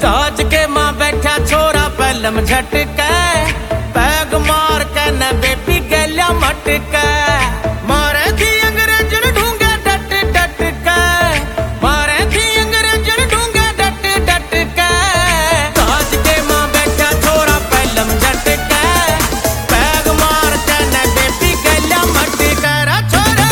ताज के मां बैठा छोरा पहलम झटका पैग मार के न बेबी गलिया मटका मारे थी अंग्रेजन ढूंगे डट डट के मारे थी अंग्रेजन ढूंगे डट डट के ताज के मां बैठा छोरा पहलम झटका पैग मार के न बेबी गलिया मटका रा छोरा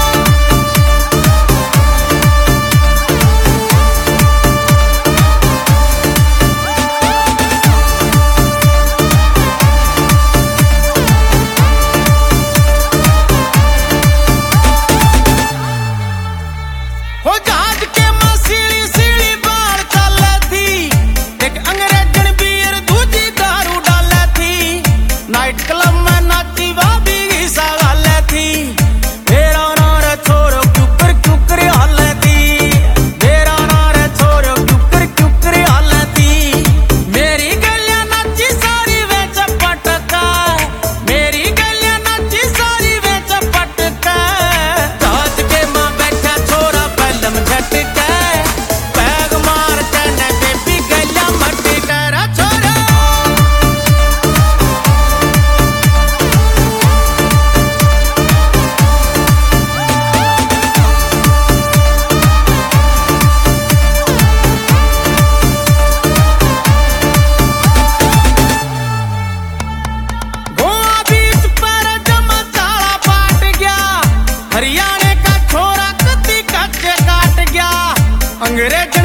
क्लब में नाची बाबी की सवाल थी मेरा नार छोरो क्यूकर क्यूकर हाल थी मेरा नार छोरो क्यूकर क्यूकर हाल थी मेरी गलियां नाची सारी वे चपटका मेरी गलियां नाची सारी वे चपटका ताज के मां बैठा छोरा पहलम झटका पैग मार के न बेबी गलियां मटका रा छोरा हरियाणा का छोरा कत्ती कच्चे काट गया अंग्रेज